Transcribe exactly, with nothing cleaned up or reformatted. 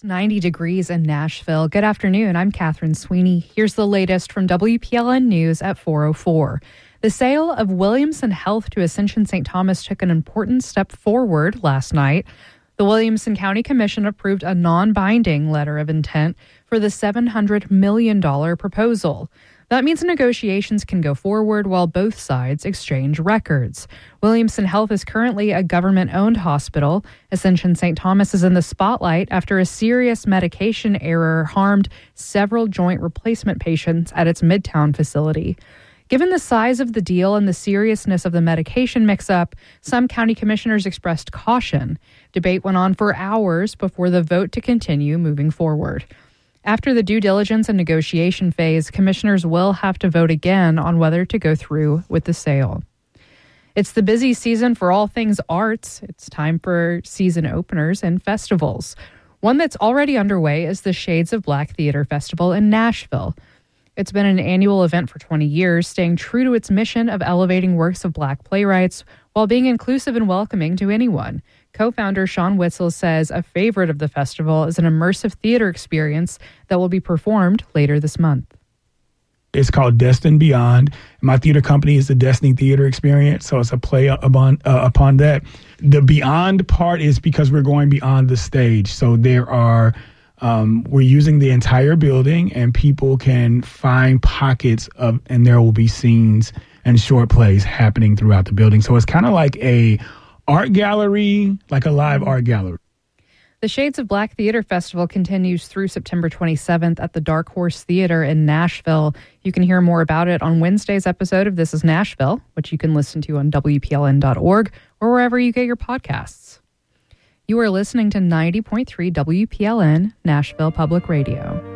ninety degrees in Nashville. Good afternoon. I'm Catherine Sweeney. Here's the latest from W P L N News at four oh four. The sale of Williamson Health to Ascension Saint Thomas took an important step forward last night. The Williamson County Commission approved a non-binding letter of intent for the seven hundred million dollars proposal. That means negotiations can go forward while both sides exchange records. Williamson Health is currently a government-owned hospital. Ascension Saint Thomas is in the spotlight after a serious medication error harmed several joint replacement patients at its Midtown facility. Given the size of the deal and the seriousness of the medication mix-up, some county commissioners expressed caution. Debate went on for hours before the vote to continue moving forward. After the due diligence and negotiation phase, commissioners will have to vote again on whether to go through with the sale. It's the busy season for all things arts. It's time for season openers and festivals. One that's already underway is the Shades of Black Theater Festival in Nashville. It's been an annual event for twenty years, staying true to its mission of elevating works of Black playwrights while being inclusive and welcoming to anyone. Co-founder Sean Witzel says a favorite of the festival is an immersive theater experience that will be performed later this month. It's called Destined Beyond. My theater company is the Destiny Theater Experience, so it's a play upon, uh, upon that. The beyond part is because we're going beyond the stage. So there are, um, we're using the entire building, and people can find pockets of, and there will be scenes and short plays happening throughout the building. So it's kind of like a art gallery, like a live art gallery. The Shades of Black Theater Festival continues through September twenty-seventh at the Dark Horse Theater in Nashville. You can hear more about it on Wednesday's episode of This is Nashville, which you can listen to on W P L N dot org or wherever you get your podcasts. You are listening to ninety point three W P L N, Nashville Public Radio.